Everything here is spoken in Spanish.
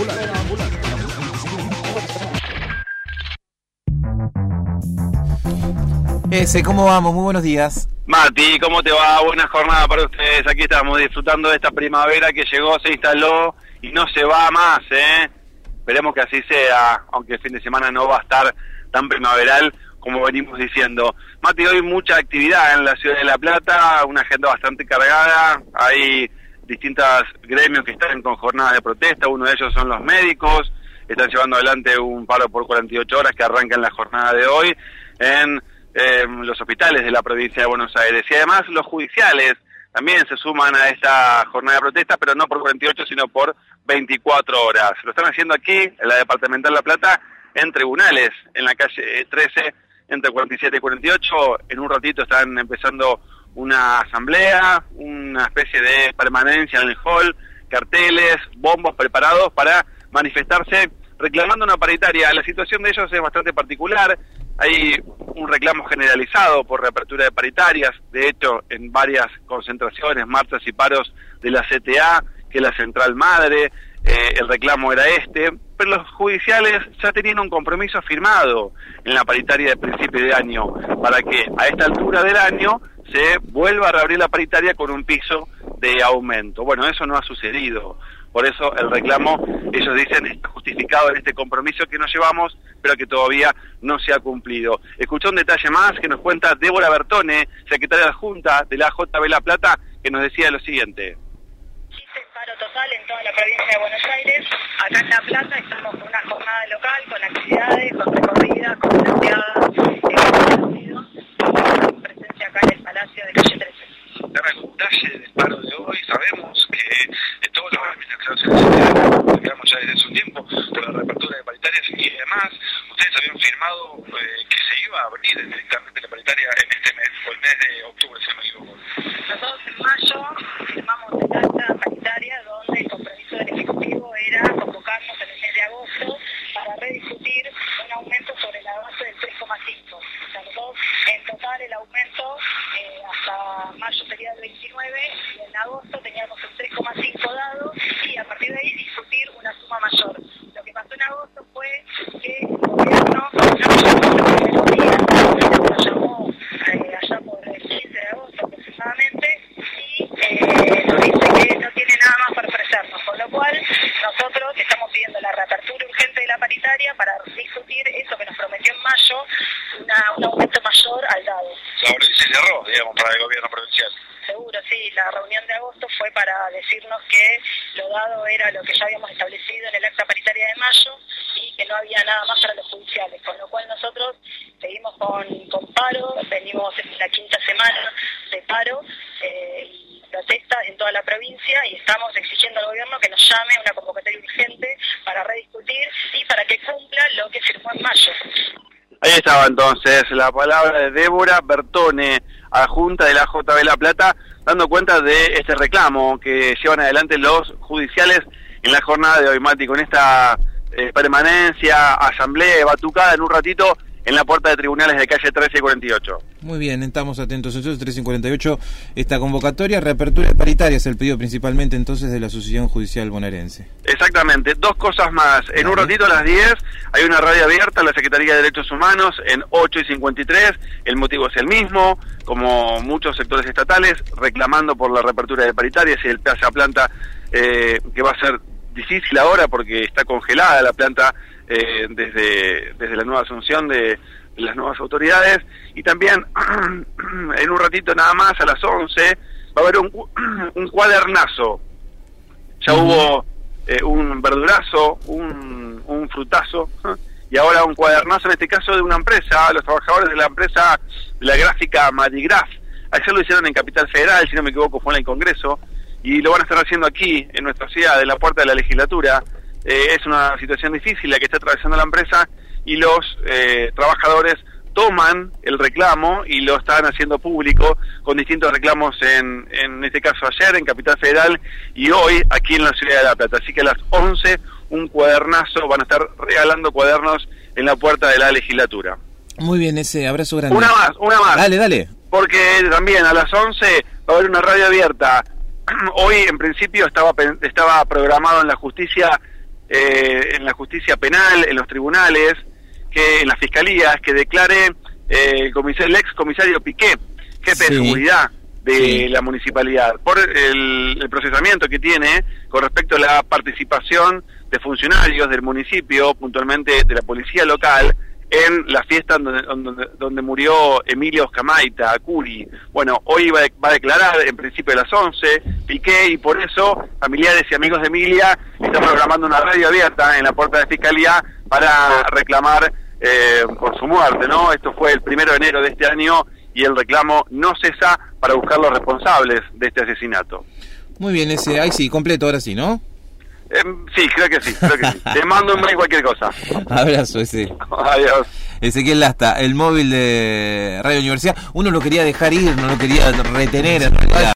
¿Cómo vamos? Muy buenos días. Mati, ¿cómo te va? Buena jornada para ustedes. Aquí estamos disfrutando de esta primavera que llegó, se instaló y no se va más, ¿eh? Esperemos que así sea, aunque el fin de semana no va a estar tan primaveral como venimos diciendo. Mati, hoy mucha actividad en la ciudad de La Plata, una agenda bastante cargada. Hay distintos gremios que están con jornadas de protesta, uno de ellos son los médicos, están llevando adelante un paro por 48 horas que arranca en la jornada de hoy en los hospitales de la provincia de Buenos Aires. Y además los judiciales también se suman a esta jornada de protesta, pero no por 48, sino por 24 horas. Lo están haciendo aquí, en la departamental La Plata, en tribunales, en la calle 13, entre 47 y 48. En un ratito están empezando una asamblea, una especie de permanencia en el hall, carteles, bombos preparados para manifestarse reclamando una paritaria. La situación de ellos es bastante particular. Hay un reclamo generalizado por reapertura de paritarias, de hecho en varias concentraciones, marchas y paros de la CTA, que es la central madre, el reclamo era pero los judiciales ya tenían un compromiso firmado en la paritaria de principio de año, para que a esta altura del año se vuelva a reabrir la paritaria con un piso de aumento. Bueno, eso no ha sucedido. Por eso el reclamo, ellos dicen, está justificado en este compromiso que nos llevamos, pero que todavía no se ha cumplido. Escuchó un detalle más que nos cuenta Débora Bertone, secretaria adjunta de la AJB La Plata, que nos decía lo siguiente. Existe paro total en toda la provincia de Buenos Aires. Acá en La Plata estamos con una jornada local, con actividades, con recorridas, con planteadas, con presencia acá en el Palacio de Calle 13. Dame algún detalle del paro de hoy. Sabemos que todos los gremios que se quedamos ya desde hace un tiempo por la reapertura de paritarias y además ustedes habían firmado que se iba a abrir directamente la paritaria en este mes, o el mes de octubre, si no me equivoco. Nosotros en mayo firmamos el acta paritaria donde el compromiso del Ejecutivo era convocarnos en el mes de agosto para rediscutir un aumento sobre la base del 3,5. O sea, nosotros en total el aumento hasta mayo sería del 29 y en agosto teníamos el 3,5 dado y a partir de ahí discutir una suma mayor. Lo que pasó en agosto fue que el gobierno nos llamó allá por el 15 de agosto aproximadamente y nos dice que no tiene nada más para ofrecernos, con lo cual nosotros estamos pidiendo la reapertura urgente de la paritaria para discutir eso que nos prometió en mayo, un aumento mayor al dado. Ahora se cerró, digamos, para el gobierno provincial. Seguro, sí, la reunión de agosto fue para decirnos que lo dado era lo que ya habíamos establecido en el acta paritaria de mayo y que no había nada más para los judiciales, con lo cual nosotros seguimos con paro, venimos en la quinta semana de paro y protesta en toda la provincia y estamos exigiendo al gobierno que nos llame a una convocatoria urgente para rediscutir y para que cumpla lo que firmó en mayo. Ahí estaba entonces la palabra de Débora Bertone, adjunta de la AJB La Plata, dando cuenta de este reclamo que llevan adelante los judiciales en la jornada de hoy, Mati, con esta permanencia, asamblea, batucada en un ratito en la puerta de tribunales de calle 13 y 48. Muy bien, estamos atentos. Entonces, 13 y 48, esta convocatoria, reapertura paritaria es el pedido principalmente entonces de la Asociación Judicial Bonaerense. Exactamente, dos cosas más. En un ratito a las 10 hay una radio abierta a la Secretaría de Derechos Humanos en 8 y 53. El motivo es el mismo, como muchos sectores estatales, reclamando por la reapertura de paritarias y el pase a planta que va a ser difícil ahora porque está congelada la planta desde la nueva asunción de las nuevas autoridades. Y también en un ratito nada más a las 11 va a haber un cuadernazo. Ya hubo un verdurazo, un frutazo y ahora un cuadernazo, en este caso de una empresa, los trabajadores de la empresa de la gráfica Madigraf. Ayer lo hicieron en Capital Federal, si no me equivoco fue en el Congreso, y lo van a estar haciendo aquí en nuestra ciudad, en la puerta de la legislatura. Es una situación difícil la que está atravesando la empresa y los trabajadores toman el reclamo y lo están haciendo público con distintos reclamos en este caso ayer en Capital Federal y hoy aquí en la ciudad de La Plata. Así que a las 11 un cuadernazo, van a estar regalando cuadernos en la puerta de la legislatura. Muy bien, ese abrazo grande. Una más. Dale. Porque también a las 11 va a haber una radio abierta. Hoy en principio estaba programado en la justicia en la justicia penal, en los tribunales, que en las fiscalías, que declare el ex comisario Piqué, jefe de seguridad de la municipalidad, por el procesamiento que tiene con respecto a la participación de funcionarios del municipio, puntualmente de la policía local, en la fiesta donde murió Emilio Oscamaita, Curi. Bueno, hoy va a declarar en principio a las 11, Piqué, y por eso familiares y amigos de Emilia están programando una radio abierta en la puerta de Fiscalía para reclamar por su muerte, ¿no? Esto fue el 1 de enero de este año y el reclamo no cesa para buscar los responsables de este asesinato. Muy bien, ahí sí, completo, ahora sí, ¿no? Sí, creo que sí. Te mando un mail cualquier cosa. Abrazo ese. Adiós. Ezequiel Lasta, el móvil de Radio Universidad. Uno lo quería dejar ir, no lo quería retener en realidad.